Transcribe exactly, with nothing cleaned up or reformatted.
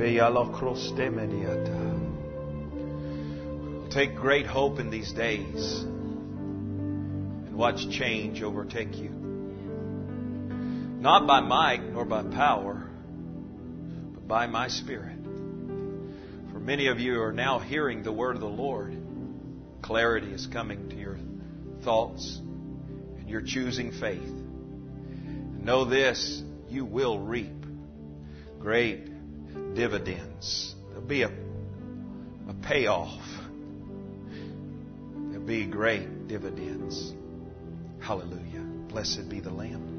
Take great hope in these days and watch change overtake you. Not by might nor by power, but by my Spirit. For many of you are now hearing the word of the Lord. Clarity is coming to your thoughts, and you're choosing faith. And know this, you will reap great dividends. There'll be a, a payoff. There'll be great dividends. Hallelujah. Blessed be the Lamb.